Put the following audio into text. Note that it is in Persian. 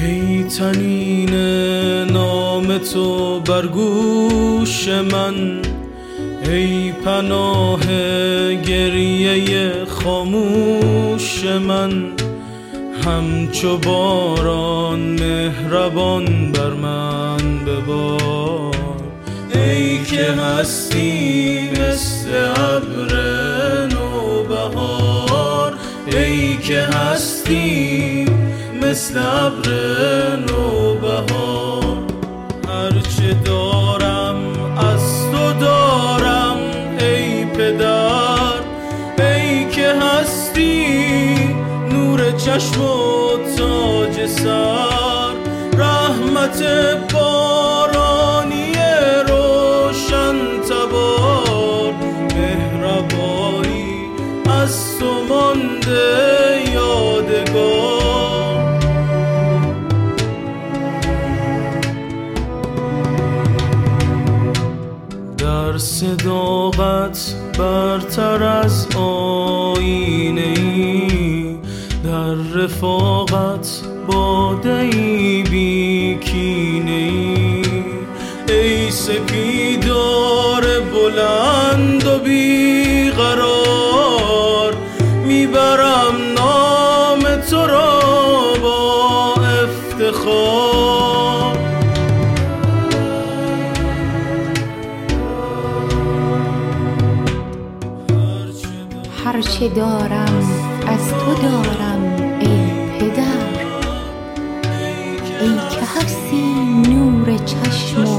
ای طنین نام تو بر گوش من، ای پناه گریه خاموش من، همچو باران مهربان بر من ببار. ای که هستی مثل ابر نوبهار، ای که هستی مثل ابر نوبهار. هرچه دارم از تو دارم ای پدر، ای که هستی نور چشم و تاج سر، رحمت بارانی روشن تبار، مهربانی از تو مانده یادگار. در صداقت برتر از آینه ای، در رفاقت باده‌ای بی کینه ای، ای سپیدار بلند و بی قرار، میبرم نام تو را با افتخار. هرچه دارم از تو دارم ای پدر، ای که هستی نور چشم و